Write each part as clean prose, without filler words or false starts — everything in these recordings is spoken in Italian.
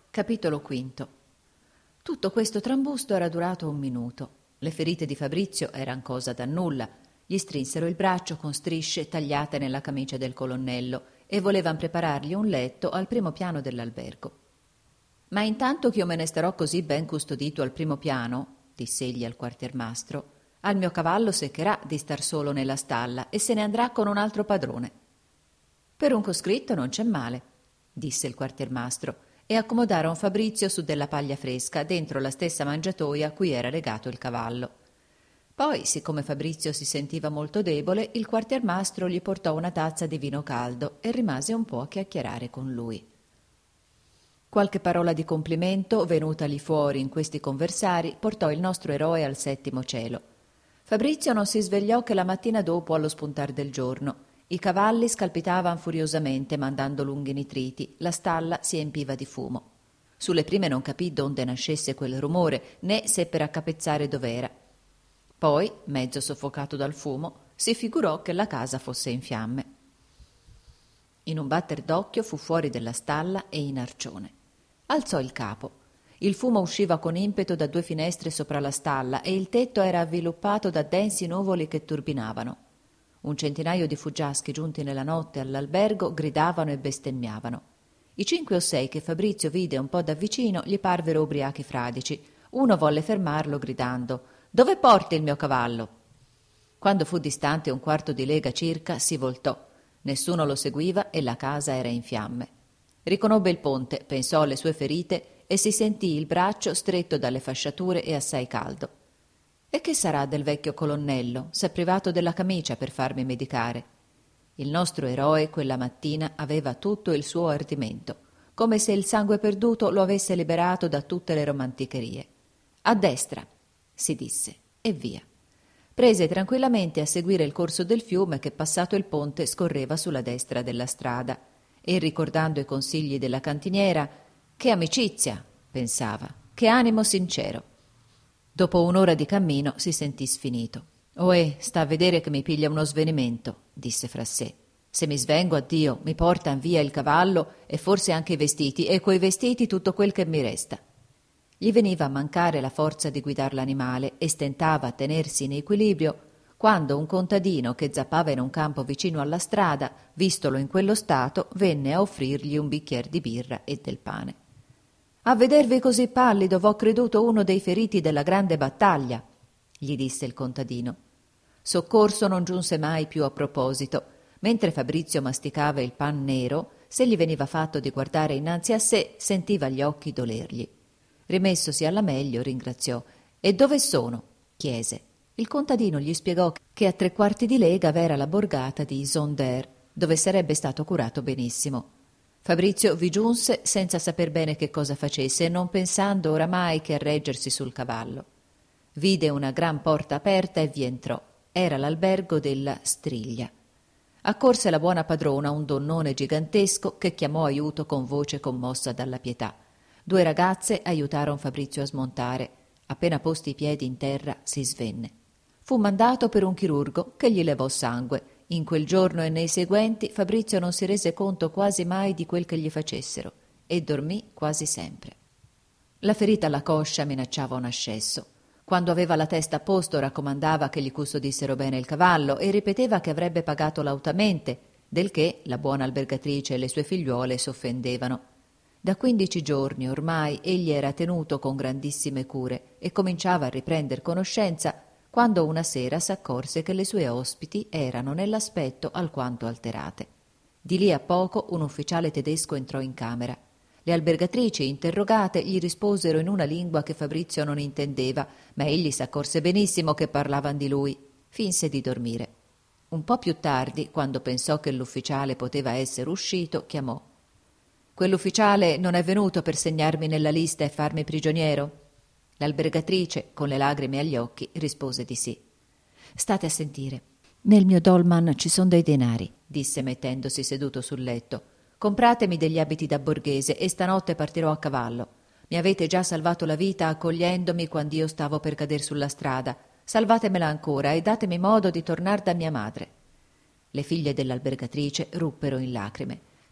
Capitolo V. Tutto questo trambusto era durato 1 minuto. Le ferite di Fabrizio eran cosa da nulla. Gli strinsero il braccio con strisce tagliate nella camicia del colonnello e volevan preparargli un letto al primo piano dell'albergo. «Ma intanto che io me ne starò così ben custodito al primo piano», diss'egli al quartiermastro, «al mio cavallo seccherà di star solo nella stalla e se ne andrà con un altro padrone». «Per un coscritto non c'è male», disse il quartiermastro, e accomodarono Fabrizio su della paglia fresca dentro la stessa mangiatoia a cui era legato il cavallo. Poi, siccome Fabrizio si sentiva molto debole, il quartiermastro gli portò una tazza di vino caldo e rimase un po' a chiacchierare con lui. Qualche parola di complimento, venutagli fuori in questi conversari, portò il nostro eroe al 7° cielo. Fabrizio non si svegliò che la mattina dopo allo spuntar del giorno. I cavalli scalpitavan furiosamente, mandando lunghi nitriti, la stalla si empiva di fumo. Sulle prime non capì donde nascesse quel rumore, né seppe raccapezzare dov'era. Poi, mezzo soffocato dal fumo, si figurò che la casa fosse in fiamme. In un batter d'occhio fu fuori della stalla e in arcione. Alzò il capo. Il fumo usciva con impeto da 2 finestre sopra la stalla e il tetto era avviluppato da densi nuvoli che turbinavano. Un centinaio di fuggiaschi giunti nella notte all'albergo gridavano e bestemmiavano. I 5 o 6 che Fabrizio vide un po' da vicino gli parvero ubriachi fradici. Uno volle fermarlo gridando: «Dove porti il mio cavallo?» Quando fu distante 1/4 di lega circa si voltò. Nessuno lo seguiva e la casa era in fiamme. Riconobbe il ponte, pensò alle sue ferite e si sentì il braccio stretto dalle fasciature e assai caldo. «E che sarà del vecchio colonnello? S'è privato della camicia per farmi medicare». Il nostro eroe quella mattina aveva tutto il suo ardimento, come se il sangue perduto lo avesse liberato da tutte le romanticherie. «A destra», si disse, e via. Prese tranquillamente a seguire il corso del fiume che, passato il ponte, scorreva sulla destra della strada, e ricordando i consigli della cantiniera, «Che amicizia!» pensava, «che animo sincero!» Dopo 1 ora di cammino si sentì sfinito. «Ohè, sta a vedere che mi piglia uno svenimento», disse fra sé. «Se mi svengo, addio, mi portan via il cavallo e forse anche i vestiti, e coi vestiti tutto quel che mi resta». Gli veniva a mancare la forza di guidar l'animale e stentava a tenersi in equilibrio quando un contadino che zappava in un campo vicino alla strada, vistolo in quello stato, venne a offrirgli un bicchier di birra e del pane. «A vedervi così pallido v'ho creduto uno dei feriti della grande battaglia», gli disse il contadino. Soccorso non giunse mai più a proposito. Mentre Fabrizio masticava il pan nero, se gli veniva fatto di guardare innanzi a sé, sentiva gli occhi dolergli. Rimessosi alla meglio, ringraziò. «E dove sono?» chiese. Il contadino gli spiegò che a 3/4 di lega v'era la borgata di Isonder, dove sarebbe stato curato benissimo. Fabrizio vi giunse senza saper bene che cosa facesse e non pensando oramai che a reggersi sul cavallo. Vide una gran porta aperta e vi entrò. Era l'albergo della Striglia. Accorse la buona padrona, un donnone gigantesco, che chiamò aiuto con voce commossa dalla pietà. 2 ragazze aiutarono Fabrizio a smontare. Appena posti i piedi in terra si svenne. Fu mandato per un chirurgo che gli levò sangue. In quel giorno e nei seguenti Fabrizio non si rese conto quasi mai di quel che gli facessero e dormì quasi sempre. La ferita alla coscia minacciava un ascesso. Quando aveva la testa a posto raccomandava che gli custodissero bene il cavallo e ripeteva che avrebbe pagato lautamente, del che la buona albergatrice e le sue figliuole s'offendevano. Da 15 giorni ormai egli era tenuto con grandissime cure e cominciava a riprender conoscenza quando una sera s'accorse che le sue ospiti erano nell'aspetto alquanto alterate. Di lì a poco un ufficiale tedesco entrò in camera. Le albergatrici, interrogate, gli risposero in una lingua che Fabrizio non intendeva, ma egli s'accorse benissimo che parlavan di lui. Finse di dormire. Un po' più tardi, quando pensò che l'ufficiale poteva essere uscito, chiamò. «Quell'ufficiale non è venuto per segnarmi nella lista e farmi prigioniero?» L'albergatrice, con le lagrime agli occhi, rispose di sì. «State a sentire. Nel mio dolman ci son dei denari», disse mettendosi seduto sul letto. «Compratemi degli abiti da borghese e stanotte partirò a cavallo. Mi avete già salvato la vita accogliendomi quand'io stavo per cader sulla strada. Salvatemela ancora e datemi modo di tornar da mia madre». Le figlie dell'albergatrice ruppero in lacrime.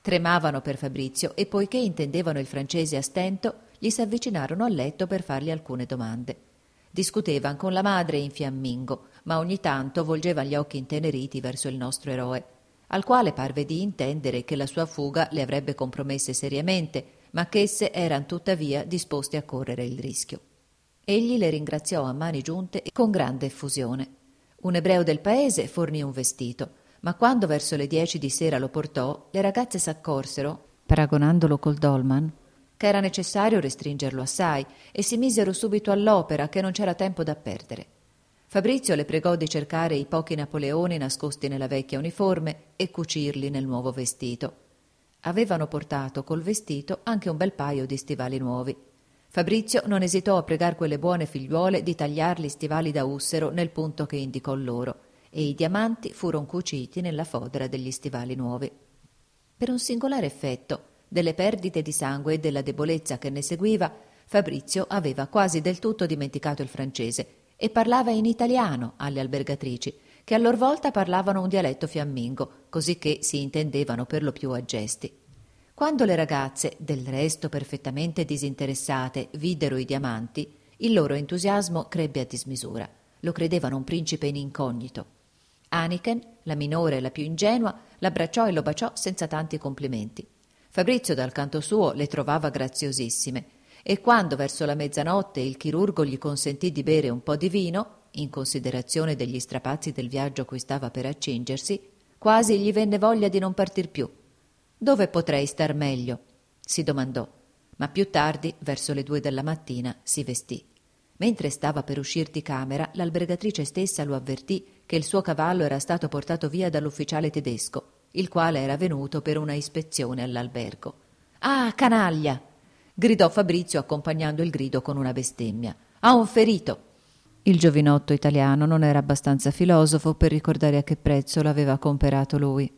Tremavano per Fabrizio e poiché intendevano il francese a stento, gli s'avvicinarono al letto per fargli alcune domande. Discutevan con la madre in fiammingo, ma ogni tanto volgevan gli occhi inteneriti verso il nostro eroe, al quale parve di intendere che la sua fuga le avrebbe compromesse seriamente, ma che esse eran tuttavia disposte a correre il rischio. Egli le ringraziò a mani giunte e con grande effusione. Un ebreo del paese fornì un vestito, ma quando verso le 10 di sera lo portò, le ragazze s'accorsero, paragonandolo col dolman, che era necessario restringerlo assai, e si misero subito all'opera, che non c'era tempo da perdere. Fabrizio le pregò di cercare i pochi napoleoni nascosti nella vecchia uniforme e cucirli nel nuovo vestito. Avevano portato col vestito anche un bel paio di stivali nuovi. Fabrizio non esitò a pregar quelle buone figliuole di tagliarli stivali da ussero nel punto che indicò loro, e i diamanti furono cuciti nella fodera degli stivali nuovi. Per un singolare effetto, delle perdite di sangue e della debolezza che ne seguiva, Fabrizio aveva quasi del tutto dimenticato il francese e parlava in italiano alle albergatrici, che a lor volta parlavano un dialetto fiammingo, così che si intendevano per lo più a gesti. Quando le ragazze, del resto perfettamente disinteressate, videro i diamanti, il loro entusiasmo crebbe a dismisura. Lo credevano un principe in incognito. Aniken, la minore e la più ingenua, l'abbracciò e lo baciò senza tanti complimenti. Fabrizio dal canto suo le trovava graziosissime e quando verso la mezzanotte il chirurgo gli consentì di bere un po' di vino, in considerazione degli strapazzi del viaggio a cui stava per accingersi, quasi gli venne voglia di non partir più. «Dove potrei star meglio?» si domandò, ma più tardi, verso le 2 della mattina, si vestì. Mentre stava per uscir di camera, l'albergatrice stessa lo avvertì che il suo cavallo era stato portato via dall'ufficiale tedesco, il quale era venuto per una ispezione all'albergo. «Ah, canaglia!» gridò Fabrizio accompagnando il grido con una bestemmia. «Ha un ferito!» Il giovinotto italiano non era abbastanza filosofo per ricordare a che prezzo l'aveva comperato lui.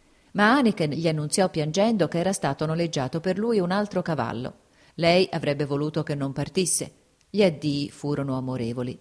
Ma Aniken gli annunziò piangendo che era stato noleggiato per lui un altro cavallo. Lei avrebbe voluto che non partisse. Gli addii furono amorevoli.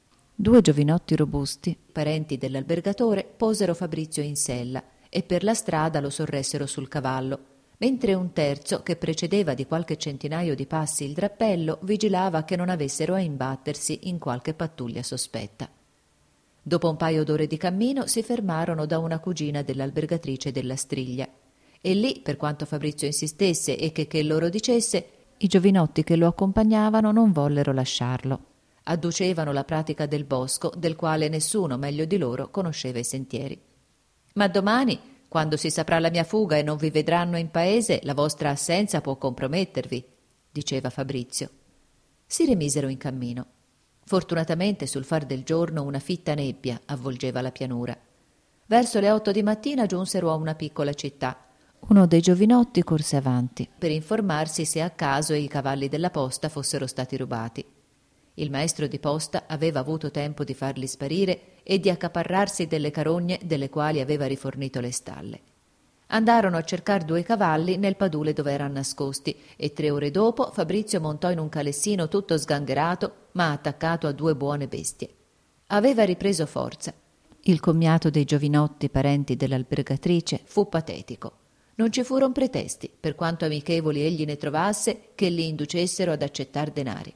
2 giovinotti robusti, parenti dell'albergatore, posero Fabrizio in sella e per la strada lo sorressero sul cavallo, mentre un terzo, che precedeva di qualche centinaio di passi il drappello, vigilava che non avessero a imbattersi in qualche pattuglia sospetta. Dopo un paio d'ore di cammino si fermarono da una cugina dell'albergatrice della Striglia e lì, per quanto Fabrizio insistesse e che loro dicesse, i giovinotti che lo accompagnavano non vollero lasciarlo. Adducevano la pratica del bosco, del quale nessuno meglio di loro conosceva i sentieri. «Ma domani, quando si saprà la mia fuga e non vi vedranno in paese, la vostra assenza può compromettervi», diceva Fabrizio. Si rimisero in cammino. Fortunatamente sul far del giorno una fitta nebbia avvolgeva la pianura. Verso le 8 di mattina giunsero a una piccola città. Uno dei giovinotti corse avanti per informarsi se a caso i cavalli della posta fossero stati rubati. Il maestro di posta aveva avuto tempo di farli sparire e di accaparrarsi delle carogne delle quali aveva rifornito le stalle. Andarono a cercar 2 cavalli nel padule dove eran nascosti e 3 ore dopo Fabrizio montò in un calessino tutto sgangherato ma attaccato a 2 buone bestie. Aveva ripreso forza. Il commiato dei giovinotti parenti dell'albergatrice fu patetico. Non ci furono pretesti, per quanto amichevoli egli ne trovasse, che li inducessero ad accettar denari.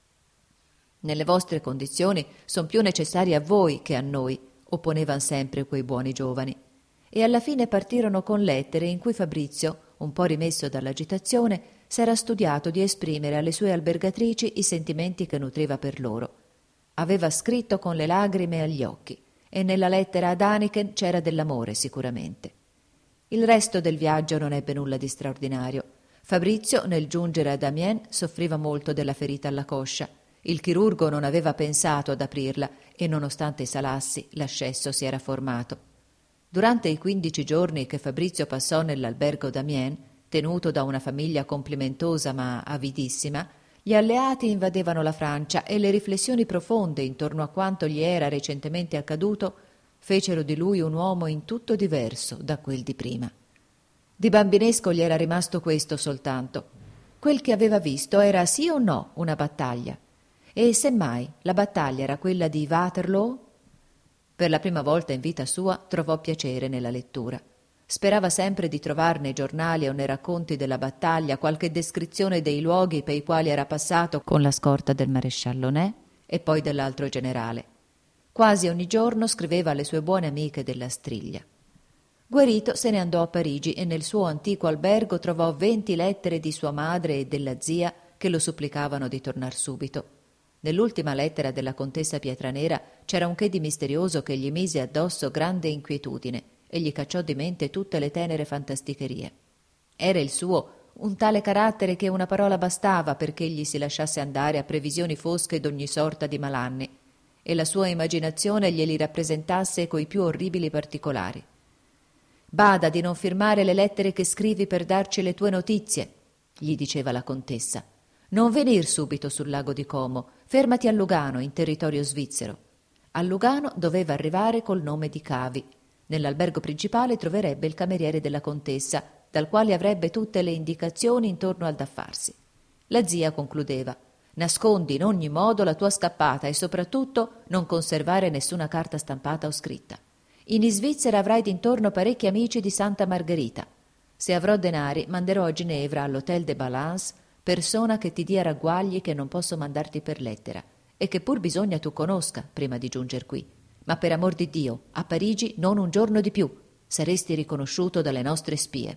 «Nelle vostre condizioni son più necessari a voi che a noi», opponevan sempre quei buoni giovani. E alla fine partirono con lettere in cui Fabrizio, un po' rimesso dall'agitazione, s'era studiato di esprimere alle sue albergatrici i sentimenti che nutriva per loro. Aveva scritto con le lagrime agli occhi e nella lettera ad Aniken c'era dell'amore sicuramente. Il resto del viaggio non ebbe nulla di straordinario. Fabrizio, nel giungere ad Amiens, soffriva molto della ferita alla coscia. Il chirurgo non aveva pensato ad aprirla e, nonostante i salassi, l'ascesso si era formato. Durante i 15 giorni che Fabrizio passò nell'albergo d'Amiens, tenuto da una famiglia complimentosa ma avidissima, gli alleati invadevano la Francia e le riflessioni profonde intorno a quanto gli era recentemente accaduto fecero di lui un uomo in tutto diverso da quel di prima. Di bambinesco gli era rimasto questo soltanto. Quel che aveva visto era sì o no una battaglia? E semmai la battaglia era quella di Waterloo? Per la prima volta in vita sua trovò piacere nella lettura. Sperava sempre di trovar nei giornali o nei racconti della battaglia qualche descrizione dei luoghi per i quali era passato con la scorta del maresciallo Ney e poi dell'altro generale. Quasi ogni giorno scriveva alle sue buone amiche della Striglia. Guarito se ne andò a Parigi e nel suo antico albergo trovò 20 lettere di sua madre e della zia che lo supplicavano di tornar subito. Nell'ultima lettera della contessa Pietranera c'era un che di misterioso che gli mise addosso grande inquietudine e gli cacciò di mente tutte le tenere fantasticherie. Era il suo un tale carattere che una parola bastava perché egli si lasciasse andare a previsioni fosche d'ogni sorta di malanni e la sua immaginazione glieli rappresentasse coi più orribili particolari. «Bada di non firmare le lettere che scrivi per darci le tue notizie», gli diceva la contessa. «Non venir subito sul lago di Como, fermati a Lugano, in territorio svizzero». A Lugano doveva arrivare col nome di Cavi. Nell'albergo principale troverebbe il cameriere della contessa, dal quale avrebbe tutte le indicazioni intorno al da farsi. La zia concludeva: «Nascondi in ogni modo la tua scappata e soprattutto non conservare nessuna carta stampata o scritta. In Svizzera avrai d'intorno parecchi amici di Santa Margherita. Se avrò denari, manderò a Ginevra, all'Hotel de Balance, persona che ti dia ragguagli che non posso mandarti per lettera e che pur bisogna tu conosca prima di giunger qui. Ma per amor di Dio, a Parigi non un giorno di più. Saresti riconosciuto dalle nostre spie».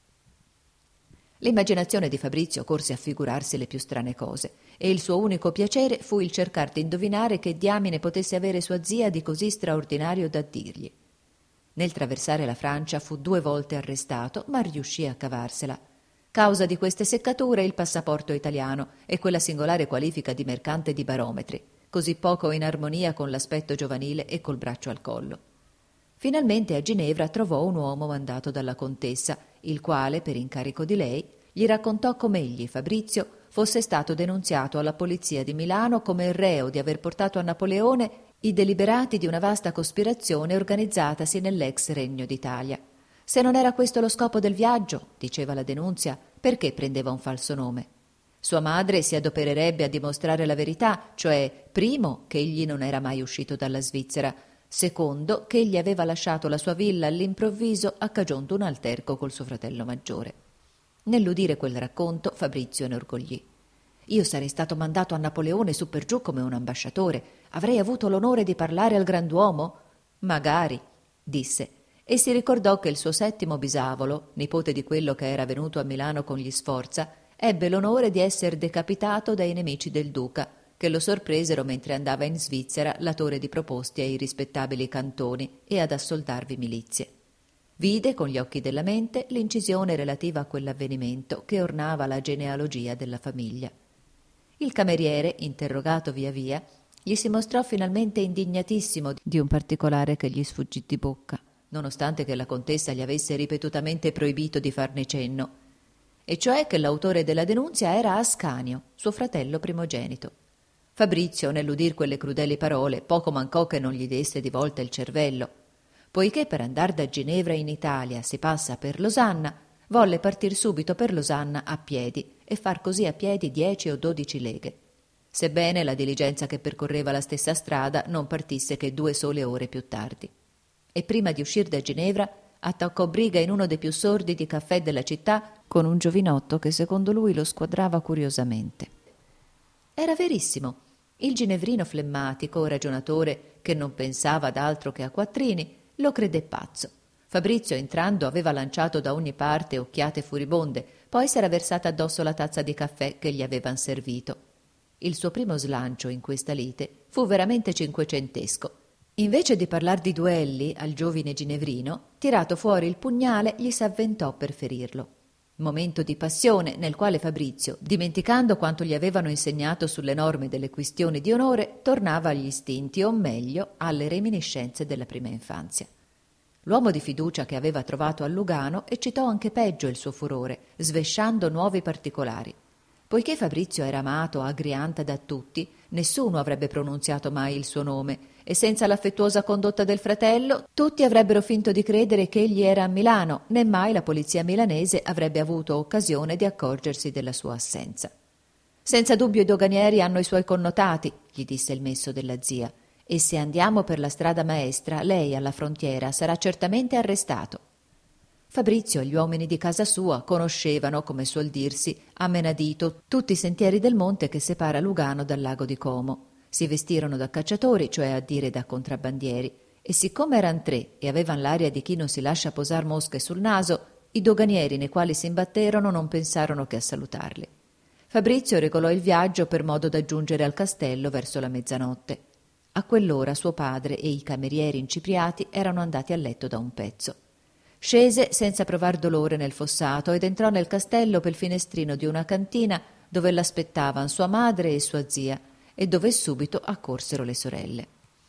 L'immaginazione di Fabrizio corse a figurarsi le più strane cose e il suo unico piacere fu il cercar di indovinare che diamine potesse avere sua zia di così straordinario da dirgli. Nel traversare la Francia fu 2 volte arrestato, ma riuscì a cavarsela. Causa di queste seccature il passaporto italiano e quella singolare qualifica di mercante di barometri, così poco in armonia con l'aspetto giovanile e col braccio al collo. Finalmente a Ginevra trovò un uomo mandato dalla contessa, il quale, per incarico di lei, gli raccontò come egli, Fabrizio, fosse stato denunziato alla polizia di Milano come reo di aver portato a Napoleone i deliberati di una vasta cospirazione organizzatasi nell'ex Regno d'Italia. Se non era questo lo scopo del viaggio, diceva la denunzia, perché prendeva un falso nome? Sua madre si adopererebbe a dimostrare la verità, cioè, primo, che egli non era mai uscito dalla Svizzera, secondo, che egli aveva lasciato la sua villa all'improvviso a cagion d'un alterco col suo fratello maggiore. Nell'udire quel racconto, Fabrizio inorgoglì. «Io sarei stato mandato a Napoleone su per giù come un ambasciatore. Avrei avuto l'onore di parlare al grand'uomo?» «Magari», disse, e si ricordò che il suo 7° bisavolo, nipote di quello che era venuto a Milano con gli Sforza, ebbe l'onore di esser decapitato dai nemici del duca, che lo sorpresero mentre andava in Svizzera latore di proposti ai rispettabili cantoni e ad assoldarvi milizie. Vide con gli occhi della mente l'incisione relativa a quell'avvenimento che ornava la genealogia della famiglia. Il cameriere, interrogato via via, gli si mostrò finalmente indignatissimo di un particolare che gli sfuggì di bocca, nonostante che la contessa gli avesse ripetutamente proibito di farne cenno, e cioè che l'autore della denunzia era Ascanio, suo fratello primogenito. Fabrizio, nell'udir quelle crudeli parole, poco mancò che non gli desse di volta il cervello. Poiché per andar da Ginevra in Italia si passa per Losanna, volle partir subito per Losanna a piedi e far così a piedi 10 o 12 leghe, sebbene la diligenza che percorreva la stessa strada non partisse che 2 sole ore più tardi. E prima di uscir da Ginevra attaccò briga in uno dei più sordidi caffè della città con un giovinotto che secondo lui lo squadrava curiosamente. Era verissimo. Il ginevrino flemmatico, ragionatore, che non pensava ad altro che a quattrini, lo credé pazzo. Fabrizio, entrando, aveva lanciato da ogni parte occhiate furibonde, poi s'era versata addosso la tazza di caffè che gli avevan servito. Il suo primo slancio in questa lite fu veramente cinquecentesco. Invece di parlar di duelli al giovine ginevrino, tirato fuori il pugnale, gli s'avventò per ferirlo. Momento di passione nel quale Fabrizio, dimenticando quanto gli avevano insegnato sulle norme delle questioni di onore, tornava agli istinti, o meglio, alle reminiscenze della prima infanzia. L'uomo di fiducia che aveva trovato a Lugano eccitò anche peggio il suo furore, svesciando nuovi particolari. Poiché Fabrizio era amato agrianta da tutti, nessuno avrebbe pronunziato mai il suo nome, e senza l'affettuosa condotta del fratello, tutti avrebbero finto di credere che egli era a Milano, né mai la polizia milanese avrebbe avuto occasione di accorgersi della sua assenza. «Senza dubbio i doganieri hanno i suoi connotati», gli disse il messo della zia, «e se andiamo per la strada maestra, lei alla frontiera sarà certamente arrestato». Fabrizio e gli uomini di casa sua conoscevano, come suol dirsi, a menadito tutti i sentieri del monte che separa Lugano dal lago di Como. Si vestirono da cacciatori, cioè a dire da contrabbandieri, e siccome eran 3 e avevan l'aria di chi non si lascia posar mosche sul naso, i doganieri nei quali si imbatterono non pensarono che a salutarli. Fabrizio regolò il viaggio per modo da giungere al castello verso la mezzanotte. A quell'ora suo padre e i camerieri incipriati erano andati a letto da un pezzo. Scese senza provar dolore nel fossato ed entrò nel castello pel finestrino di una cantina dove l'aspettavan sua madre e sua zia e dove subito accorsero le sorelle.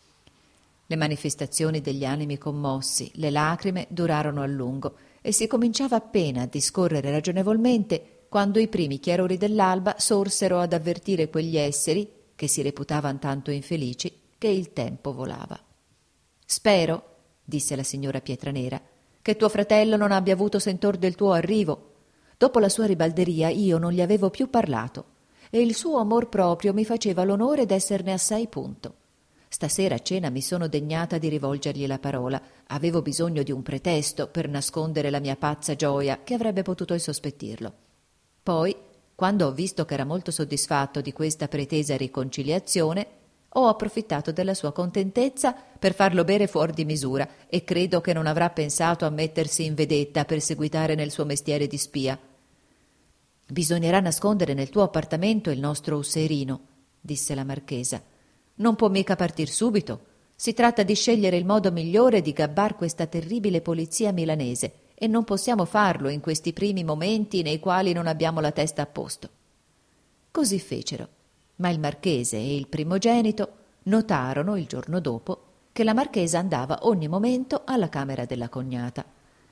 Le manifestazioni degli animi commossi, le lacrime durarono a lungo e si cominciava appena a discorrere ragionevolmente quando i primi chiarori dell'alba sorsero ad avvertire quegli esseri, che si reputavan tanto infelici, che il tempo volava. «Spero», disse la signora Pietranera, «che tuo fratello non abbia avuto sentor del tuo arrivo. Dopo la sua ribalderia io non gli avevo più parlato e il suo amor proprio mi faceva l'onore d'esserne assai punto. Stasera a cena mi sono degnata di rivolgergli la parola. Avevo bisogno di un pretesto per nascondere la mia pazza gioia che avrebbe potuto insospettirlo. Poi, quando ho visto che era molto soddisfatto di questa pretesa riconciliazione, ho approfittato della sua contentezza per farlo bere fuor di misura e credo che non avrà pensato a mettersi in vedetta per seguitare nel suo mestiere di spia. Bisognerà nascondere nel tuo appartamento il nostro usserino, disse la marchesa. Non può mica partir subito. Si tratta di scegliere il modo migliore di gabbar questa terribile polizia milanese e non possiamo farlo in questi primi momenti nei quali non abbiamo la testa a posto. Così fecero, ma il marchese e il primogenito notarono il giorno dopo che la marchesa andava ogni momento alla camera della cognata.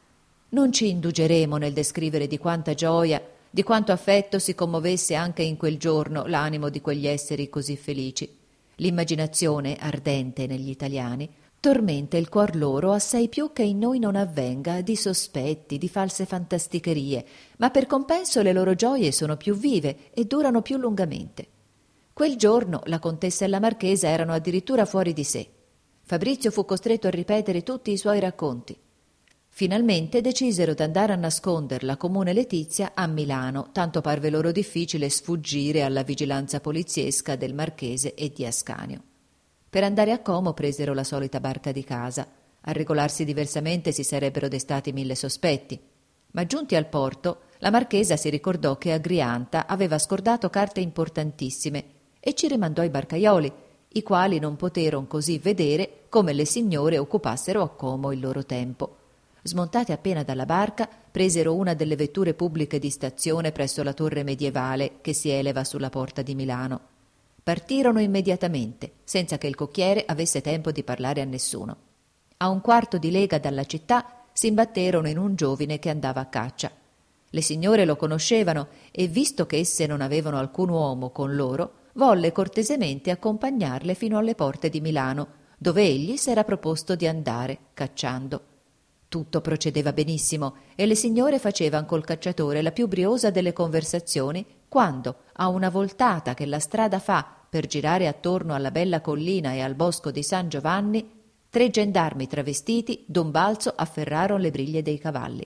Non ci indugeremo nel descrivere di quanta gioia, di quanto affetto si commovesse anche in quel giorno l'animo di quegli esseri così felici. L'immaginazione, ardente negli italiani, tormenta il cuor loro assai più che in noi non avvenga di sospetti, di false fantasticherie, ma per compenso le loro gioie sono più vive e durano più lungamente. Quel giorno la contessa e la marchesa erano addirittura fuori di sé. Fabrizio fu costretto a ripetere tutti i suoi racconti. Finalmente decisero d'andare a nasconder la comune Letizia a Milano, tanto parve loro difficile sfuggire alla vigilanza poliziesca del marchese e di Ascanio. Per andare a Como presero la solita barca di casa. A regolarsi diversamente si sarebbero destati 1000 sospetti. Ma giunti al porto, la marchesa si ricordò che Agrianta aveva scordato carte importantissime e ci rimandò i barcaioli, i quali non poteron così vedere come le signore occupassero a Como il loro tempo. Smontate appena dalla barca, presero una delle vetture pubbliche di stazione presso la torre medievale che si eleva sulla porta di Milano. Partirono immediatamente, senza che il cocchiere avesse tempo di parlare a nessuno. A un quarto di lega dalla città si imbatterono in un giovine che andava a caccia. Le signore lo conoscevano e, visto che esse non avevano alcun uomo con loro, volle cortesemente accompagnarle fino alle porte di Milano, dove egli s'era proposto di andare, cacciando. Tutto procedeva benissimo e le signore facevan col cacciatore la più briosa delle conversazioni quando, a una voltata che la strada fa per girare attorno alla bella collina e al bosco di San Giovanni, 3 gendarmi travestiti d'un balzo afferrarono le briglie dei cavalli.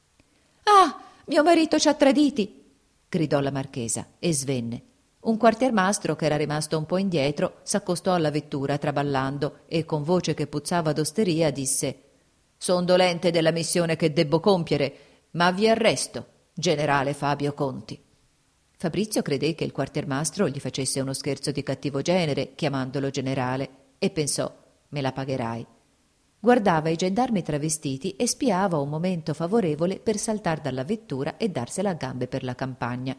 «Ah, mio marito ci ha traditi!» gridò la marchesa e svenne. Un quartiermastro, che era rimasto un po' indietro, s'accostò alla vettura traballando e con voce che puzzava d'osteria disse: «Son dolente della missione che debbo compiere, ma vi arresto, generale Fabio Conti». Fabrizio credé che il quartiermastro gli facesse uno scherzo di cattivo genere, chiamandolo generale, e pensò: «Me la pagherai». Guardava i gendarmi travestiti e spiava un momento favorevole per saltar dalla vettura e darsela a gambe per la campagna.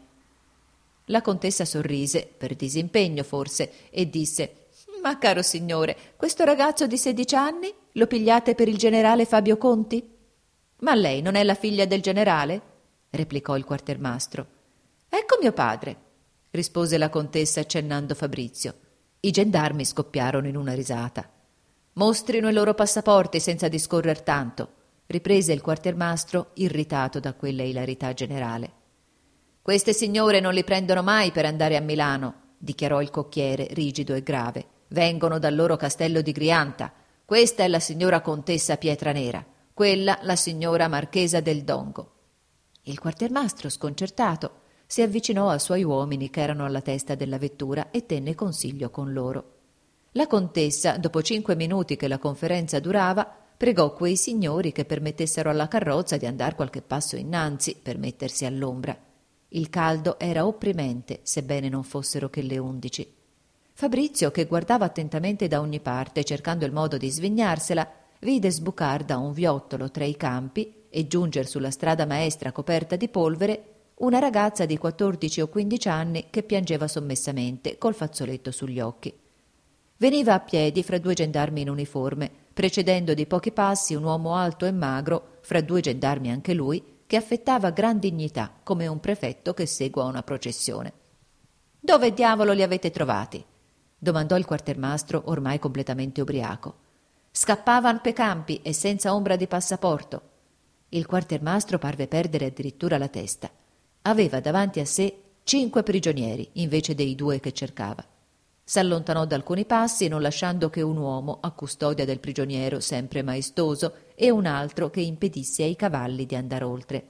La contessa sorrise, per disimpegno forse, e disse: «Ma caro signore, questo ragazzo di 16 anni lo pigliate per il generale Fabio Conti?» «Ma lei non è la figlia del generale?» replicò il quartiermastro. «Ecco mio padre», rispose la contessa accennando Fabrizio. I gendarmi scoppiarono in una risata. «Mostrino i loro passaporti senza discorrer tanto», riprese il quartiermastro, irritato da quella ilarità generale. «Queste signore non li prendono mai per andare a Milano», dichiarò il cocchiere, rigido e grave. «Vengono dal loro castello di Grianta. Questa è la signora contessa Pietranera. quella la signora Marchesa del Dongo. Il quartiermastro, sconcertato, si avvicinò ai suoi uomini che erano alla testa della vettura e tenne consiglio con loro. La contessa, dopo 5 minuti che la conferenza durava, pregò quei signori che permettessero alla carrozza di andar qualche passo innanzi per mettersi all'ombra. Il caldo era opprimente, sebbene non fossero che le 11. Fabrizio, che guardava attentamente da ogni parte cercando il modo di svignarsela, vide sbucar da un viottolo tra i campi e giunger sulla strada maestra coperta di polvere una ragazza di 14 o 15 anni che piangeva sommessamente col fazzoletto sugli occhi. Veniva a piedi fra 2 gendarmi in uniforme, precedendo di pochi passi un uomo alto e magro, fra 2 gendarmi anche lui, che affettava gran dignità, come un prefetto che segua una processione. «Dove diavolo li avete trovati?» domandò il quartiermastro, ormai completamente ubriaco. «Scappavan pe campi e senza ombra di passaporto». Il quartiermastro parve perdere addirittura la testa. Aveva davanti a sé 5 prigionieri, invece dei 2 che cercava. S'allontanò da alcuni passi, non lasciando che un uomo a custodia del prigioniero sempre maestoso e un altro che impedisse ai cavalli di andare oltre.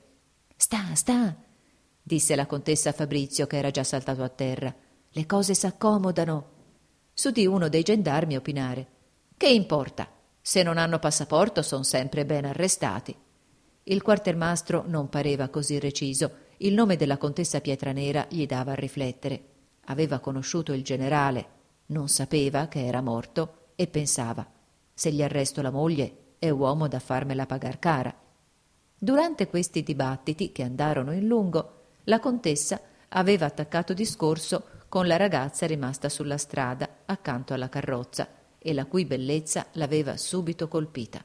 Sta, disse la contessa a Fabrizio, che era già saltato a terra. Le cose s'accomodano. S'udì uno dei gendarmi opinare. Che importa? Se non hanno passaporto son sempre ben arrestati. Il quartiermastro non pareva così reciso. Il nome della contessa Pietranera gli dava a riflettere. Aveva conosciuto il generale, non sapeva che era morto e pensava: se gli arresto la moglie è uomo da farmela pagar cara. Durante questi dibattiti, che andarono in lungo, la contessa aveva attaccato discorso con la ragazza rimasta sulla strada accanto alla carrozza e la cui bellezza l'aveva subito colpita.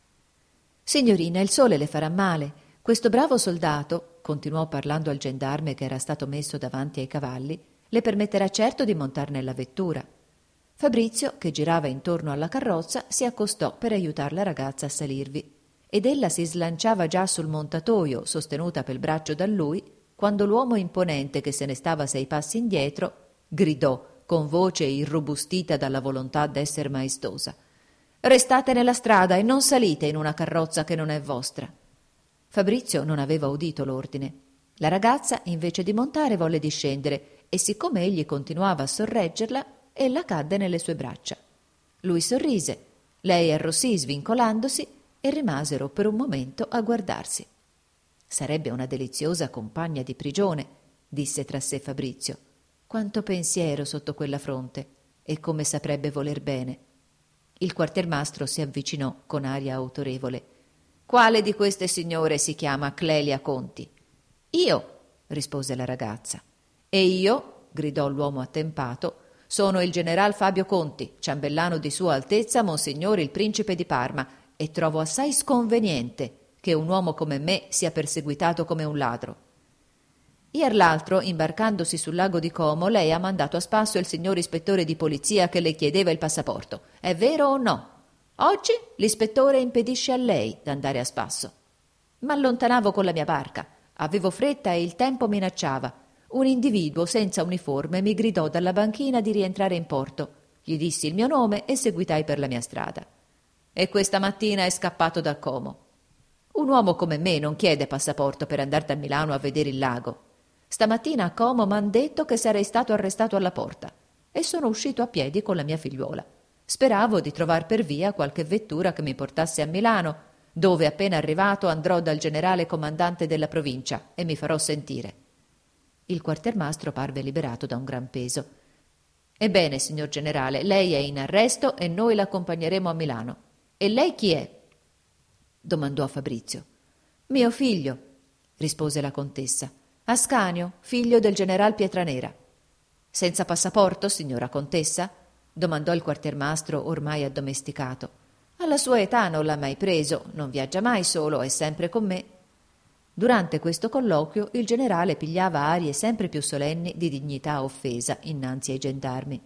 «Signorina, il sole le farà male. Questo bravo soldato», continuò parlando al gendarme che era stato messo davanti ai cavalli, «le permetterà certo di montar nella vettura». Fabrizio, che girava intorno alla carrozza, si accostò per aiutar la ragazza a salirvi, ed ella si slanciava già sul montatoio, sostenuta pel braccio da lui, quando l'uomo imponente, che se ne stava 6 passi indietro, gridò con voce irrobustita dalla volontà d'esser maestosa: «Restate nella strada e non salite in una carrozza che non è vostra». Fabrizio non aveva udito l'ordine. La ragazza, invece di montare, volle discendere e siccome egli continuava a sorreggerla, ella cadde nelle sue braccia. Lui sorrise, lei arrossì svincolandosi e rimasero per un momento a guardarsi. «Sarebbe una deliziosa compagna di prigione», disse tra sé Fabrizio. «Quanto pensiero sotto quella fronte e come saprebbe voler bene». Il quartiermastro si avvicinò con aria autorevole. «Quale di queste signore si chiama Clelia Conti?» «Io», rispose la ragazza. «E io», gridò l'uomo attempato, «sono il general Fabio Conti, ciambellano di Sua Altezza Monsignore il Principe di Parma, e trovo assai sconveniente che un uomo come me sia perseguitato come un ladro. Ier l'altro, imbarcandosi sul lago di Como, lei ha mandato a spasso il signor ispettore di polizia che le chiedeva il passaporto. È vero o no? Oggi l'ispettore impedisce a lei d'andare a spasso. M'allontanavo con la mia barca, avevo fretta e il tempo minacciava. Un individuo senza uniforme mi gridò dalla banchina di rientrare in porto. Gli dissi il mio nome e seguitai per la mia strada. E questa mattina è scappato da Como. Un uomo come me non chiede passaporto per andare da Milano a vedere il lago. Stamattina a Como m'han detto che sarei stato arrestato alla porta e sono uscito a piedi con la mia figliuola. Speravo di trovar per via qualche vettura che mi portasse a Milano, dove appena arrivato andrò dal generale comandante della provincia e mi farò sentire». Il quartiermastro parve liberato da un gran peso. «Ebbene, signor generale, lei è in arresto e noi l'accompagneremo a Milano. E lei chi è?» domandò a Fabrizio. «Mio figlio», rispose la contessa. «Ascanio, figlio del general Pietranera». «Senza passaporto, signora contessa?» domandò il quartiermastro, ormai addomesticato. «Alla sua età non l'ha mai preso, non viaggia mai solo, è sempre con me». Durante questo colloquio il generale pigliava arie sempre più solenni di dignità offesa innanzi ai gendarmi.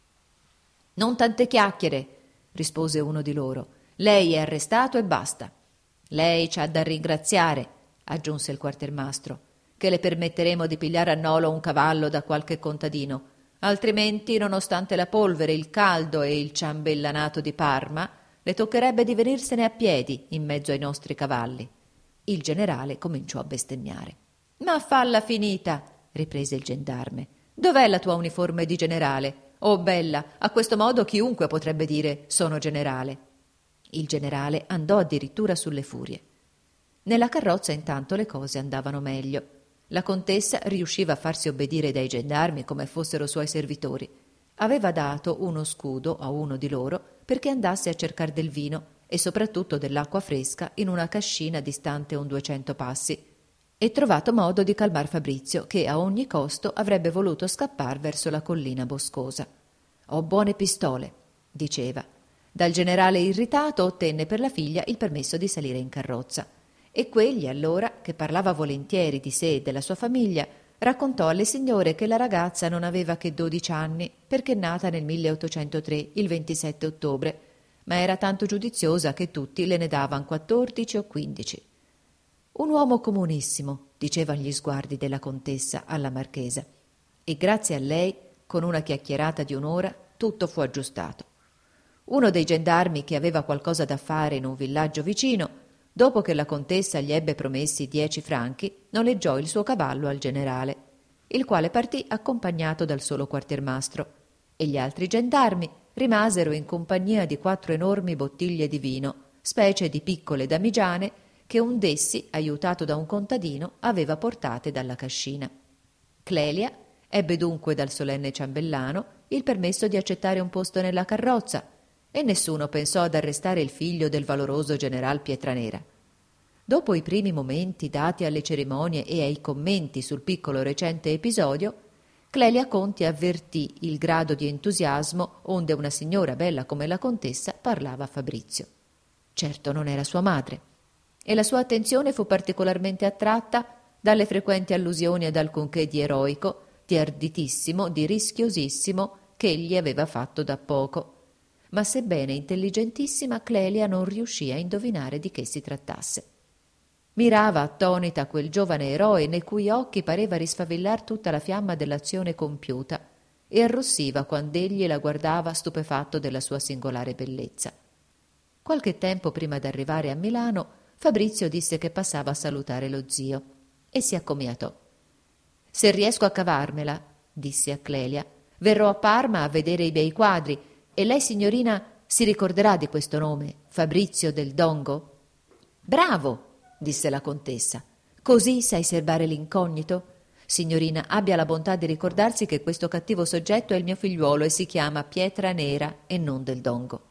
«Non tante chiacchiere», rispose uno di loro. «Lei è arrestato e basta». «Lei c'ha da ringraziare», aggiunse il quartiermastro, «che le permetteremo di pigliare a nolo un cavallo da qualche contadino. Altrimenti, nonostante la polvere, il caldo e il ciambellanato di Parma, Le toccherebbe di venirsene a piedi in mezzo ai nostri cavalli. Il generale cominciò a bestemmiare. Ma falla finita, riprese il gendarme. Dov'è la tua uniforme di generale? Oh bella, a questo modo chiunque potrebbe dire sono generale. Il generale andò addirittura sulle furie. Nella carrozza intanto le cose andavano meglio. La contessa riusciva a farsi obbedire dai gendarmi come fossero suoi servitori. Aveva dato uno scudo a uno di loro perché andasse a cercar del vino e soprattutto dell'acqua fresca in una cascina distante un 200 passi, e trovato modo di calmar Fabrizio, che a ogni costo avrebbe voluto scappar verso la collina boscosa. «Ho buone pistole», diceva. Dal generale irritato ottenne per la figlia il permesso di salire in carrozza. E quegli allora, che parlava volentieri di sé e della sua famiglia, raccontò alle signore che la ragazza non aveva che 12 anni, perché nata nel 1803, il 27 ottobre, ma era tanto giudiziosa che tutti le ne davan 14 o 15. Un uomo comunissimo, dicevano gli sguardi della contessa alla marchesa, e grazie a lei, con una chiacchierata di un'ora, tutto fu aggiustato. Uno dei gendarmi che aveva qualcosa da fare in un villaggio vicino, dopo che la contessa gli ebbe promessi 10 franchi, noleggiò il suo cavallo al generale, il quale partì accompagnato dal solo quartiermastro, e gli altri gendarmi rimasero in compagnia di 4 enormi bottiglie di vino, specie di piccole damigiane, che un d'essi, aiutato da un contadino, aveva portate dalla cascina. Clelia ebbe dunque dal solenne ciambellano il permesso di accettare un posto nella carrozza, e nessuno pensò ad arrestare il figlio del valoroso general Pietranera. Dopo i primi momenti dati alle cerimonie e ai commenti sul piccolo recente episodio, Clelia Conti avvertì il grado di entusiasmo onde una signora bella come la contessa parlava a Fabrizio. Certo non era sua madre, e la sua attenzione fu particolarmente attratta dalle frequenti allusioni ad alcunché di eroico, di arditissimo, di rischiosissimo che egli aveva fatto da poco. Ma sebbene intelligentissima, Clelia non riuscì a indovinare di che si trattasse. Mirava attonita quel giovane eroe nei cui occhi pareva risfavillar tutta la fiamma dell'azione compiuta, e arrossiva quand'egli la guardava stupefatto della sua singolare bellezza. Qualche tempo prima d'arrivare a Milano, Fabrizio disse che passava a salutare lo zio e si accomiatò. «Se riesco a cavarmela», disse a Clelia, «verrò a Parma a vedere i bei quadri, e lei, signorina, si ricorderà di questo nome, Fabrizio del Dongo?» «Bravo!» disse la contessa. «Così sai serbare l'incognito? Signorina, abbia la bontà di ricordarsi che questo cattivo soggetto è il mio figliuolo e si chiama Pietranera e non del Dongo».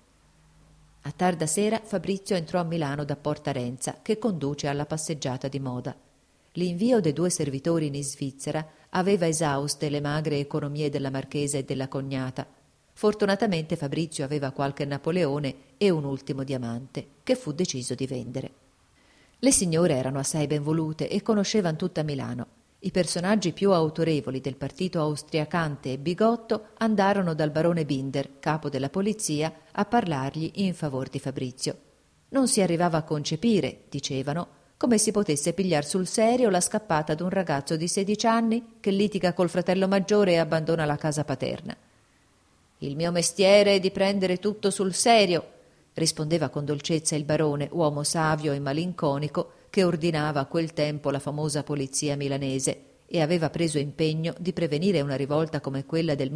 A tarda sera Fabrizio entrò a Milano da Porta Renza, che conduce alla passeggiata di moda. L'invio dei 2 servitori in Svizzera aveva esauste le magre economie della marchesa e della cognata. Fortunatamente Fabrizio aveva qualche Napoleone e un ultimo diamante, che fu deciso di vendere. Le signore erano assai ben volute e conoscevano tutta Milano. I personaggi più autorevoli del partito austriacante e bigotto andarono dal barone Binder, capo della polizia, a parlargli in favor di Fabrizio. Non si arrivava a concepire, dicevano, come si potesse pigliar sul serio la scappata d'un ragazzo di 16 anni che litiga col fratello maggiore e abbandona la casa paterna. «Il mio mestiere è di prendere tutto sul serio», rispondeva con dolcezza il barone, uomo savio e malinconico, che ordinava a quel tempo la famosa polizia milanese e aveva preso impegno di prevenire una rivolta come quella del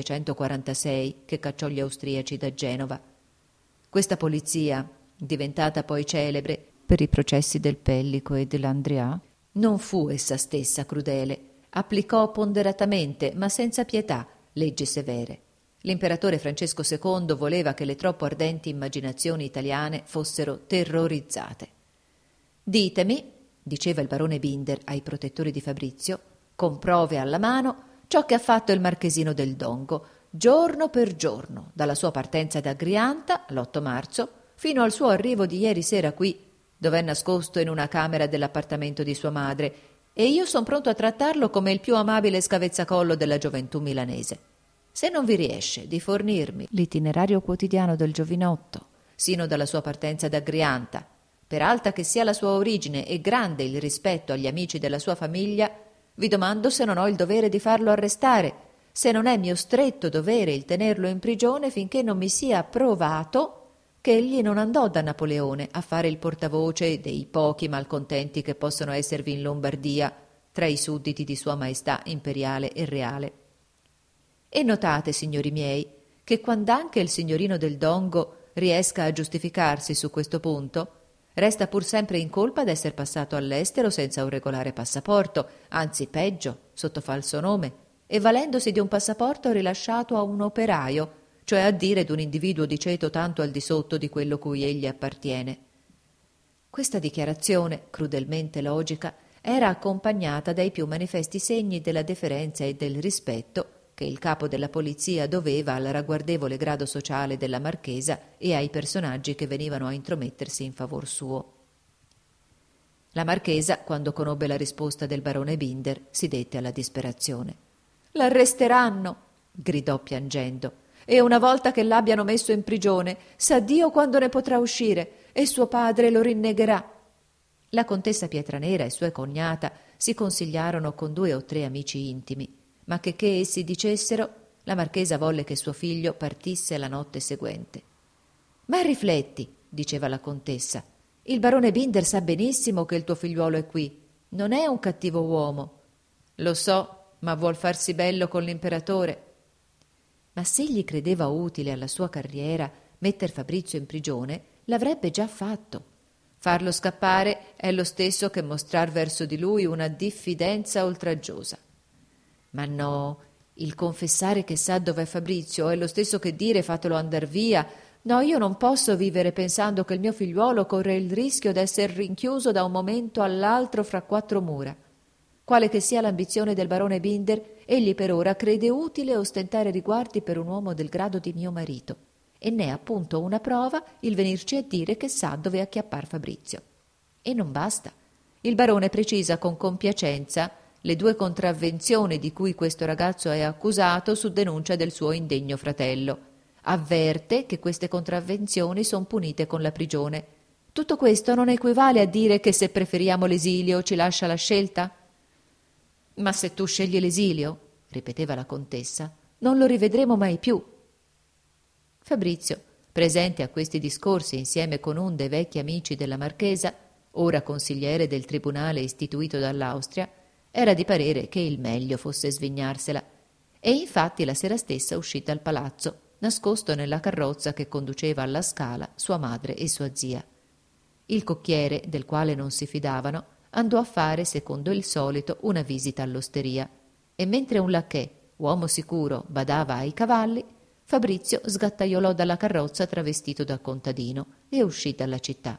1746 che cacciò gli austriaci da Genova. Questa polizia, diventata poi celebre per i processi del Pellico e dell'Andria, non fu essa stessa crudele, applicò ponderatamente ma senza pietà leggi severe. L'imperatore Francesco II voleva che le troppo ardenti immaginazioni italiane fossero terrorizzate. «Ditemi», diceva il barone Binder ai protettori di Fabrizio, con prove alla mano, ciò che ha fatto il marchesino del Dongo, giorno per giorno, dalla sua partenza da Grianta, l'8 marzo, fino al suo arrivo di ieri sera qui, dove è nascosto in una camera dell'appartamento di sua madre, e io son pronto a trattarlo come il più amabile scavezzacollo della gioventù milanese. Se non vi riesce di fornirmi l'itinerario quotidiano del giovinotto, sino dalla sua partenza da Grianta, per alta che sia la sua origine e grande il rispetto agli amici della sua famiglia, vi domando se non ho il dovere di farlo arrestare, se non è mio stretto dovere il tenerlo in prigione finché non mi sia provato che egli non andò da Napoleone a fare il portavoce dei pochi malcontenti che possono esservi in Lombardia tra i sudditi di Sua Maestà imperiale e reale. E notate, signori miei, che quand'anche il signorino del Dongo riesca a giustificarsi su questo punto, resta pur sempre in colpa d'esser passato all'estero senza un regolare passaporto, anzi peggio, sotto falso nome, e valendosi di un passaporto rilasciato a un operaio, cioè a dire d'un individuo di ceto tanto al di sotto di quello cui egli appartiene. Questa dichiarazione, crudelmente logica, era accompagnata dai più manifesti segni della deferenza e del rispetto che il capo della polizia doveva al ragguardevole grado sociale della marchesa e ai personaggi che venivano a intromettersi in favor suo. La marchesa, quando conobbe la risposta del barone Binder, si dette alla disperazione. «L'arresteranno!» gridò piangendo. «E una volta che l'abbiano messo in prigione, sa Dio quando ne potrà uscire, e suo padre lo rinnegherà». La contessa Pietranera e sua cognata si consigliarono con 2 o 3 amici intimi, ma che essi dicessero, la marchesa volle che suo figlio partisse la notte seguente. «Ma rifletti», diceva la contessa, «il barone Binder sa benissimo che il tuo figliuolo è qui. Non è un cattivo uomo». «Lo so, ma vuol farsi bello con l'imperatore». Ma se egli credeva utile alla sua carriera metter Fabrizio in prigione, l'avrebbe già fatto. Farlo scappare è lo stesso che mostrar verso di lui una diffidenza oltraggiosa. Ma no, il confessare che sa dov'è Fabrizio è lo stesso che dire fatelo andar via. No, io non posso vivere pensando che il mio figliuolo corre il rischio d'esser rinchiuso da un momento all'altro fra 4 mura. Quale che sia l'ambizione del barone Binder, egli per ora crede utile ostentare riguardi per un uomo del grado di mio marito, e n'è appunto una prova il venirci a dire che sa dove acchiappar Fabrizio. E non basta. Il barone precisa con compiacenza le 2 contravvenzioni di cui questo ragazzo è accusato su denuncia del suo indegno fratello. Avverte che queste contravvenzioni son punite con la prigione. Tutto questo non equivale a dire che se preferiamo l'esilio ci lascia la scelta? «Ma se tu scegli l'esilio», ripeteva la contessa, «non lo rivedremo mai più». Fabrizio, presente a questi discorsi insieme con un dei vecchi amici della marchesa, ora consigliere del tribunale istituito dall'Austria, era di parere che il meglio fosse svignarsela, e infatti la sera stessa uscì dal palazzo, nascosto nella carrozza che conduceva alla Scala sua madre e sua zia. Il cocchiere, del quale non si fidavano, andò a fare, secondo il solito, una visita all'osteria, e mentre un lacchè, uomo sicuro, badava ai cavalli, Fabrizio sgattaiolò dalla carrozza travestito da contadino e uscì dalla città.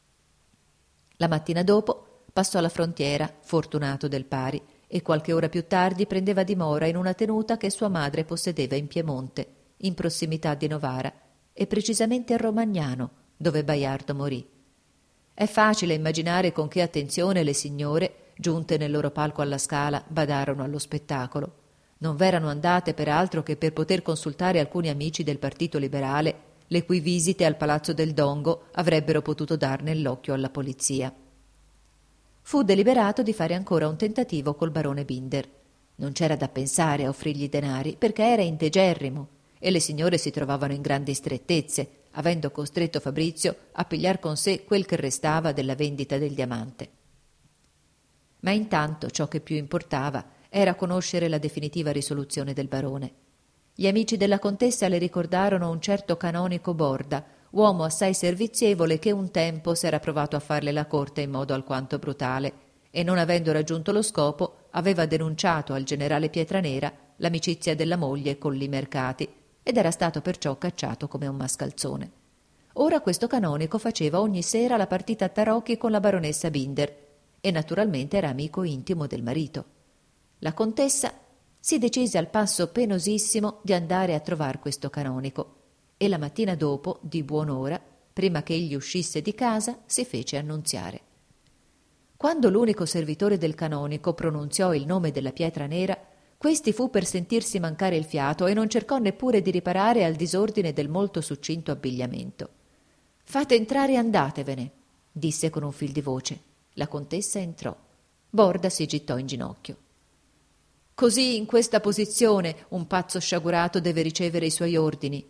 La mattina dopo passò la frontiera, fortunato del pari, e qualche ora più tardi prendeva dimora in una tenuta che sua madre possedeva in Piemonte, in prossimità di Novara, e precisamente a Romagnano, dove Baiardo morì. È facile immaginare con che attenzione le signore, giunte nel loro palco alla Scala, badarono allo spettacolo. Non v'erano andate peraltro che per poter consultare alcuni amici del Partito Liberale, le cui visite al Palazzo del Dongo avrebbero potuto dar nell'occhio alla polizia. Fu deliberato di fare ancora un tentativo col barone Binder. Non c'era da pensare a offrirgli denari, perché era integerrimo, e le signore si trovavano in grandi strettezze, avendo costretto Fabrizio a pigliar con sé quel che restava della vendita del diamante. Ma intanto ciò che più importava era conoscere la definitiva risoluzione del barone. Gli amici della contessa le ricordarono un certo canonico Borda, uomo assai servizievole che un tempo s'era provato a farle la corte in modo alquanto brutale, e non avendo raggiunto lo scopo aveva denunciato al generale Pietranera l'amicizia della moglie con li mercati, ed era stato perciò cacciato come un mascalzone. Ora questo canonico faceva ogni sera la partita a tarocchi con la baronessa Binder e naturalmente era amico intimo del marito. La contessa si decise al passo penosissimo di andare a trovar questo canonico e la mattina dopo, di buon'ora, prima che egli uscisse di casa, si fece annunziare. Quando l'unico servitore del canonico pronunziò il nome della pietra nera, questi fu per sentirsi mancare il fiato e non cercò neppure di riparare al disordine del molto succinto abbigliamento. «Fate entrare e andatevene», disse con un fil di voce. La contessa entrò. Borda si gittò in ginocchio. «Così in questa posizione un pazzo sciagurato deve ricevere i suoi ordini»,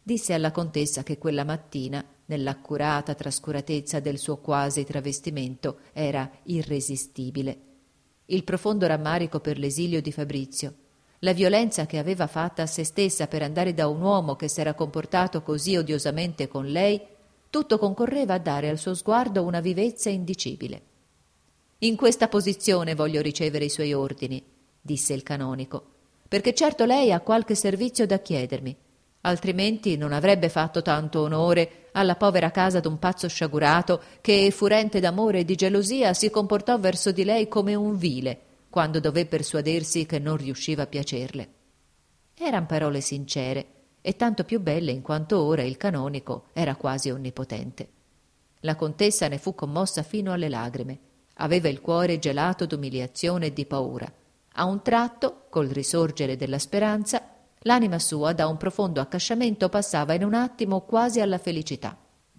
disse alla contessa che quella mattina, nell'accurata trascuratezza del suo quasi travestimento, era irresistibile. Il profondo rammarico per l'esilio di Fabrizio, la violenza che aveva fatta a se stessa per andare da un uomo che s'era comportato così odiosamente con lei, tutto concorreva a dare al suo sguardo una vivezza indicibile. «In questa posizione voglio ricevere i suoi ordini», disse il canonico, «perché certo lei ha qualche servizio da chiedermi, altrimenti non avrebbe fatto tanto onore alla povera casa d'un pazzo sciagurato che, furente d'amore e di gelosia, si comportò verso di lei come un vile, quando dové persuadersi che non riusciva a piacerle». Eran parole sincere, e tanto più belle in quanto ora il canonico era quasi onnipotente. La contessa ne fu commossa fino alle lagrime. Aveva il cuore gelato d'umiliazione e di paura. A un tratto, col risorgere della speranza, l'anima sua da un profondo accasciamento passava in un attimo quasi alla felicità.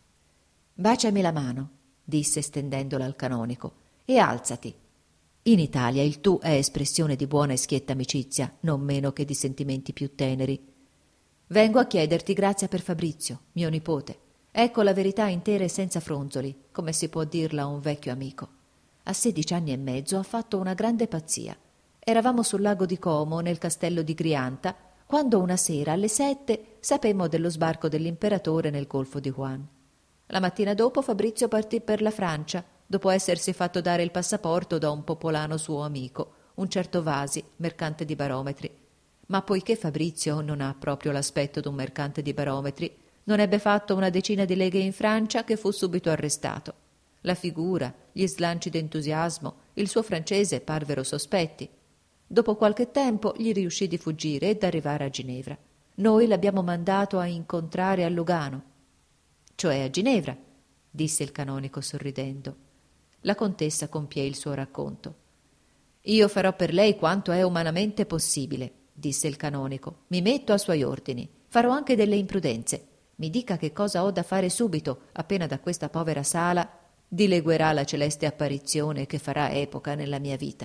«Baciami la mano», disse stendendola al canonico, «e alzati». In Italia il tu è espressione di buona e schietta amicizia, non meno che di sentimenti più teneri. «Vengo a chiederti grazia per Fabrizio, mio nipote. Ecco la verità intera e senza fronzoli, come si può dirla a un vecchio amico. A 16 anni e mezzo ha fatto una grande pazzia. Eravamo sul lago di Como, nel castello di Grianta, quando una sera alle 7 sapemmo dello sbarco dell'imperatore nel golfo di Juan. La mattina dopo Fabrizio partì per la Francia, dopo essersi fatto dare il passaporto da un popolano suo amico, un certo Vasi, mercante di barometri. Ma poiché Fabrizio non ha proprio l'aspetto d'un mercante di barometri, non ebbe fatto una decina di leghe in Francia che fu subito arrestato. La figura, gli slanci d'entusiasmo, il suo francese parvero sospetti. Dopo qualche tempo gli riuscì di fuggire e d'arrivare a Ginevra. Noi l'abbiamo mandato a incontrare a Lugano. «Cioè a Ginevra», disse il canonico sorridendo. La contessa compie il suo racconto. «Io farò per lei quanto è umanamente possibile», disse il canonico. «Mi metto a suoi ordini. Farò anche delle imprudenze. Mi dica che cosa ho da fare subito, appena da questa povera sala dileguerà la celeste apparizione che farà epoca nella mia vita».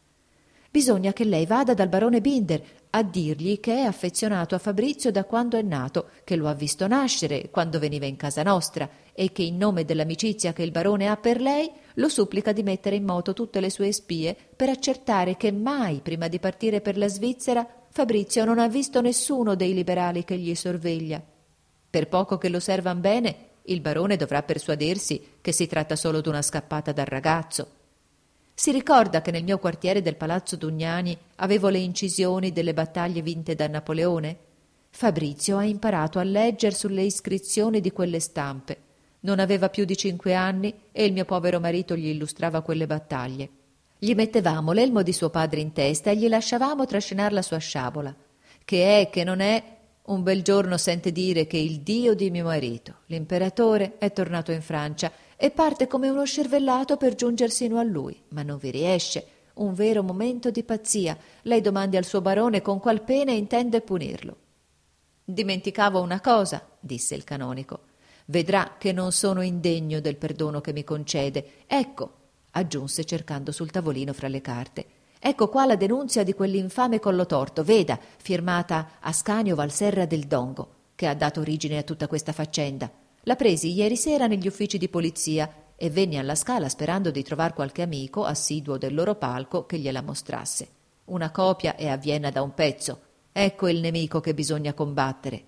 «Bisogna che lei vada dal barone Binder a dirgli che è affezionato a Fabrizio da quando è nato, che lo ha visto nascere quando veniva in casa nostra e che in nome dell'amicizia che il barone ha per lei lo supplica di mettere in moto tutte le sue spie per accertare che mai prima di partire per la Svizzera Fabrizio non ha visto nessuno dei liberali che gli sorveglia. Per poco che lo servan bene, il barone dovrà persuadersi che si tratta solo d'una scappata dal ragazzo. Si ricorda che nel mio quartiere del Palazzo Dugnani avevo le incisioni delle battaglie vinte da Napoleone? Fabrizio ha imparato a legger sulle iscrizioni di quelle stampe. Non aveva più di 5 anni e il mio povero marito gli illustrava quelle battaglie. Gli mettevamo l'elmo di suo padre in testa e gli lasciavamo trascinar la sua sciabola. Che è, che non è, un bel giorno sente dire che il dio di mio marito, l'imperatore, è tornato in Francia e parte come uno scervellato per giunger sino a lui, ma non vi riesce. Un vero momento di pazzia. Lei domandi al suo barone con qual pena intende punirlo. «Dimenticavo una cosa», disse il canonico. «Vedrà che non sono indegno del perdono che mi concede. Ecco», aggiunse cercando sul tavolino fra le carte, «ecco qua la denunzia di quell'infame Collotorto, veda, firmata Ascanio Valserra del Dongo, che ha dato origine a tutta questa faccenda. La presi ieri sera negli uffici di polizia e venni alla Scala sperando di trovar qualche amico assiduo del loro palco che gliela mostrasse. Una copia è a Vienna da un pezzo. Ecco il nemico che bisogna combattere».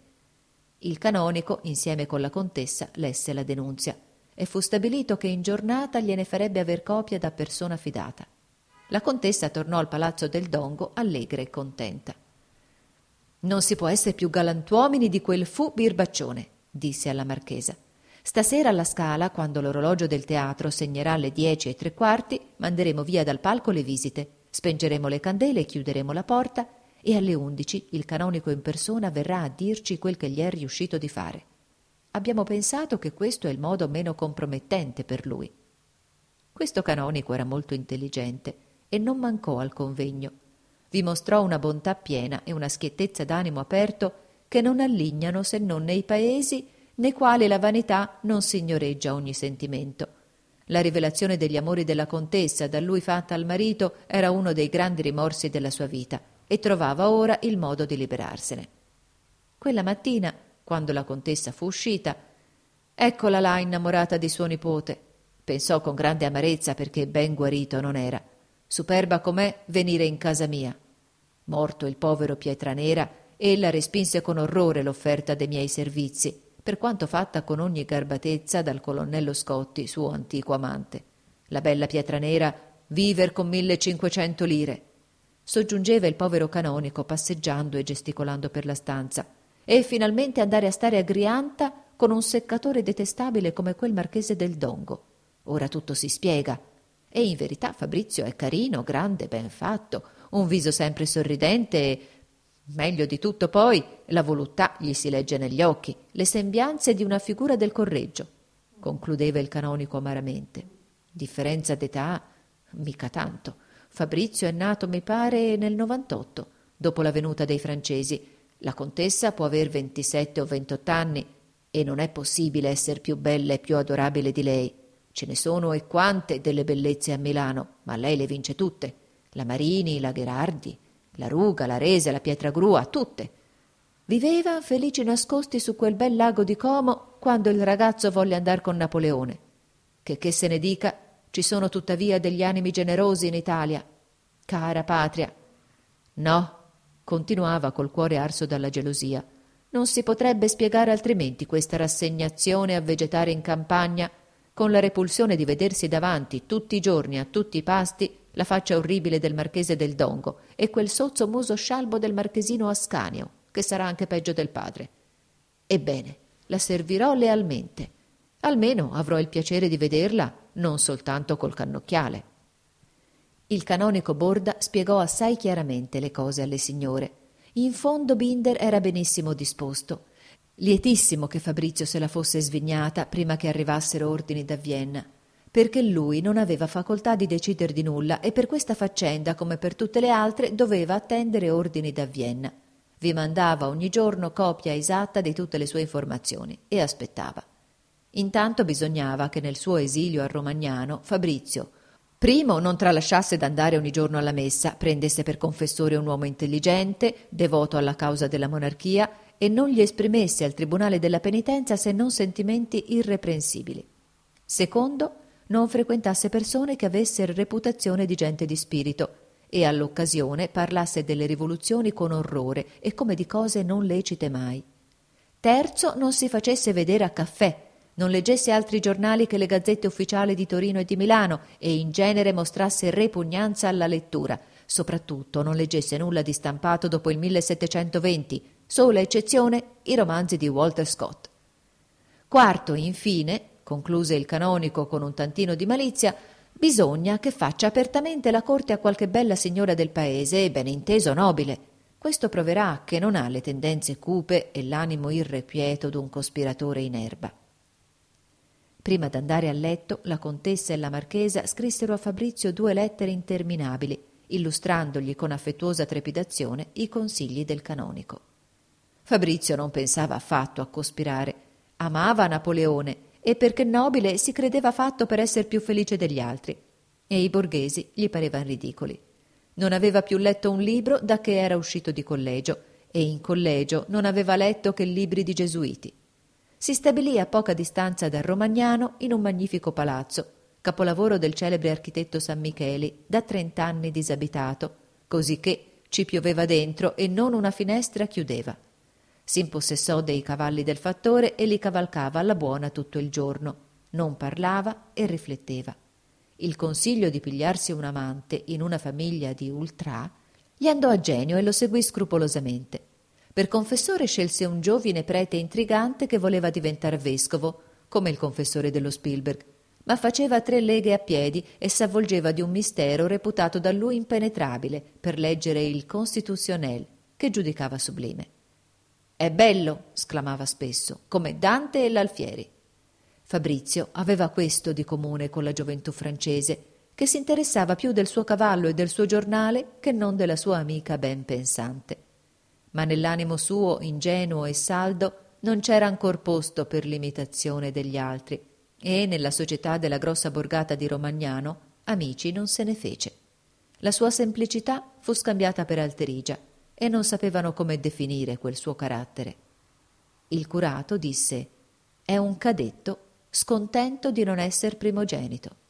Il canonico, insieme con la contessa, lesse la denunzia e fu stabilito che in giornata gliene farebbe aver copia da persona fidata. La contessa tornò al palazzo del Dongo allegra e contenta. «Non si può essere più galantuomini di quel fu birbaccione», disse alla marchesa. «Stasera alla Scala, quando l'orologio del teatro segnerà le 10:15, manderemo via dal palco le visite, spengeremo le candele e chiuderemo la porta e alle 11 il canonico in persona verrà a dirci quel che gli è riuscito di fare. Abbiamo pensato che questo è il modo meno compromettente per lui». Questo canonico era molto intelligente e non mancò al convegno. Vi mostrò una bontà piena e una schiettezza d'animo aperto che non allignano se non nei paesi nei quali la vanità non signoreggia ogni sentimento. La rivelazione degli amori della contessa da lui fatta al marito era uno dei grandi rimorsi della sua vita e trovava ora il modo di liberarsene. Quella mattina quando la contessa fu uscita. Eccola là innamorata di suo nipote. Pensò con grande amarezza perché ben guarito non era. Superba com'è venire in casa mia. Morto il povero Pietranera, ella respinse con orrore l'offerta dei miei servizi, per quanto fatta con ogni garbatezza dal colonnello Scotti, suo antico amante. La bella Pietranera viver con 1.500 lire. Soggiungeva il povero canonico passeggiando e gesticolando per la stanza. E finalmente andare a stare a Grianta con un seccatore detestabile come quel marchese del Dongo. Ora tutto si spiega. E in verità Fabrizio è carino, grande, ben fatto, un viso sempre sorridente e, meglio di tutto poi, la voluttà gli si legge negli occhi, le sembianze di una figura del Correggio, concludeva il canonico amaramente. Differenza d'età? Mica tanto. Fabrizio è nato, mi pare, nel 98, dopo la venuta dei francesi. La contessa può aver 27 o 28 anni e non è possibile essere più bella e più adorabile di lei. Ce ne sono e quante delle bellezze a Milano, ma lei le vince tutte. La Marini, la Gherardi, la Ruga, la Rese, la Pietragrua, tutte. Viveva felici nascosti su quel bel lago di Como quando il ragazzo volle andar con Napoleone. Che se ne dica, ci sono tuttavia degli animi generosi in Italia. Cara patria. No, continuava col cuore arso dalla gelosia, non si potrebbe spiegare altrimenti questa rassegnazione a vegetare in campagna, con la repulsione di vedersi davanti tutti i giorni a tutti i pasti la faccia orribile del marchese del Dongo e quel sozzo muso scialbo del marchesino Ascanio, che sarà anche peggio del padre. Ebbene, la servirò lealmente. Almeno avrò il piacere di vederla non soltanto col cannocchiale. Il canonico Borda spiegò assai chiaramente le cose alle signore. In fondo Binder era benissimo disposto, lietissimo che Fabrizio se la fosse svignata prima che arrivassero ordini da Vienna, perché lui non aveva facoltà di decider di nulla e per questa faccenda, come per tutte le altre, doveva attendere ordini da Vienna. Vi mandava ogni giorno copia esatta di tutte le sue informazioni e aspettava. Intanto bisognava che nel suo esilio a Romagnano Fabrizio, primo, non tralasciasse d'andare ogni giorno alla messa, prendesse per confessore un uomo intelligente, devoto alla causa della monarchia, e non gli esprimesse al tribunale della penitenza se non sentimenti irreprensibili. Secondo, non frequentasse persone che avessero reputazione di gente di spirito e all'occasione parlasse delle rivoluzioni con orrore e come di cose non lecite mai. Terzo, non si facesse vedere a caffè, non leggesse altri giornali che le gazzette ufficiali di Torino e di Milano e in genere mostrasse repugnanza alla lettura. Soprattutto non leggesse nulla di stampato dopo il 1720, sola eccezione i romanzi di Walter Scott. Quarto, infine, concluse il canonico con un tantino di malizia, bisogna che faccia apertamente la corte a qualche bella signora del paese, ben inteso nobile. Questo proverà che non ha le tendenze cupe e l'animo irrequieto d'un cospiratore in erba. Prima d'andare a letto, la contessa e la marchesa scrissero a Fabrizio 2 lettere interminabili, illustrandogli con affettuosa trepidazione i consigli del canonico. Fabrizio non pensava affatto a cospirare. Amava Napoleone e perché nobile si credeva fatto per essere più felice degli altri. E i borghesi gli parevano ridicoli. Non aveva più letto un libro da che era uscito di collegio e in collegio non aveva letto che libri di gesuiti. Si stabilì a poca distanza da Romagnano in un magnifico palazzo, capolavoro del celebre architetto San Micheli, da 30 anni disabitato, così che ci pioveva dentro e non una finestra chiudeva. Si impossessò dei cavalli del fattore e li cavalcava alla buona tutto il giorno. Non parlava e rifletteva. Il consiglio di pigliarsi un amante in una famiglia di ultrà gli andò a genio e lo seguì scrupolosamente. Per confessore scelse un giovine prete intrigante che voleva diventar vescovo, come il confessore dello Spielberg, ma faceva 3 leghe a piedi e s'avvolgeva di un mistero reputato da lui impenetrabile per leggere il Constitutionnel, che giudicava sublime. «È bello», sclamava spesso, «come Dante e l'Alfieri». Fabrizio aveva questo di comune con la gioventù francese, che si interessava più del suo cavallo e del suo giornale che non della sua amica ben pensante. Ma nell'animo suo, ingenuo e saldo, non c'era ancor posto per l'imitazione degli altri, e nella società della grossa borgata di Romagnano amici non se ne fece. La sua semplicità fu scambiata per alterigia, e non sapevano come definire quel suo carattere. Il curato disse: «È un cadetto, scontento di non esser primogenito».